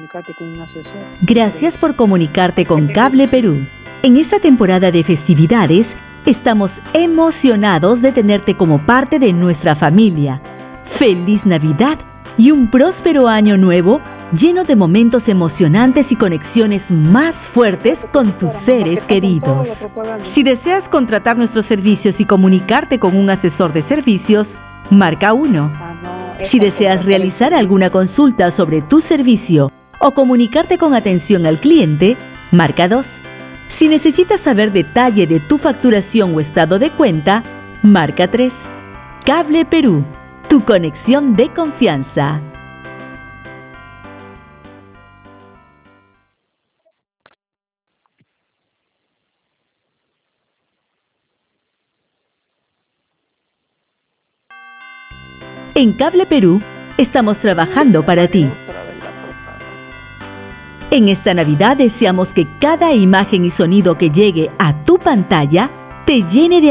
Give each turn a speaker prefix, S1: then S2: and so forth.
S1: comunicarte con un asesor.
S2: Gracias por comunicarte con Cable Perú. En esta temporada de festividades, estamos emocionados de tenerte como parte de nuestra familia. ¡Feliz Navidad y un próspero año nuevo lleno de momentos emocionantes y conexiones más fuertes con tus seres queridos! Si deseas contratar nuestros servicios y comunicarte con un asesor de servicios, marca 1. Si deseas realizar alguna consulta sobre tu servicio o comunicarte con atención al cliente, marca 2. Si necesitas saber detalle de tu facturación o estado de cuenta, marca 3. Cable Perú, tu conexión de confianza. En Cable Perú, estamos trabajando para ti. En esta Navidad deseamos que cada imagen y sonido que llegue a tu pantalla te llene de